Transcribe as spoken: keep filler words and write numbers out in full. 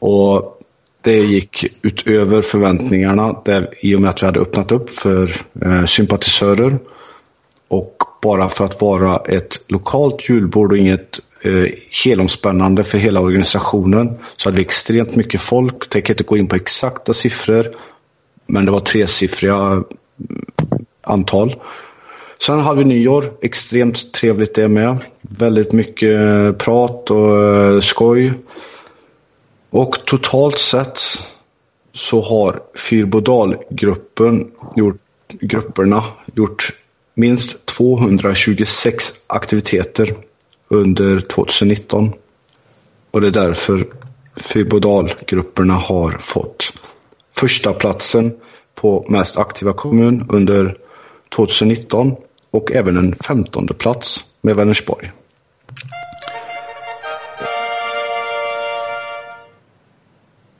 Och det gick utöver förväntningarna där, i och med att vi hade öppnat upp för eh, sympatisörer. Och bara för att vara ett lokalt julbord och inget eh, helomspännande för hela organisationen så hade vi extremt mycket folk. Jag tänker inte gå in på exakta siffror, men det var tresiffriga antal. Sen hade vi nyår, extremt trevligt det med. Väldigt mycket prat och skoj. Och totalt sett så har Fyrbodalgruppen gjort, grupperna gjort minst tvåhundratjugosex aktiviteter under tjugonitton. Och det är därför Fyrbodalgrupperna har fått första platsen på mest aktiva kommun under tjugonitton och även en femtonde plats med Vänersborg.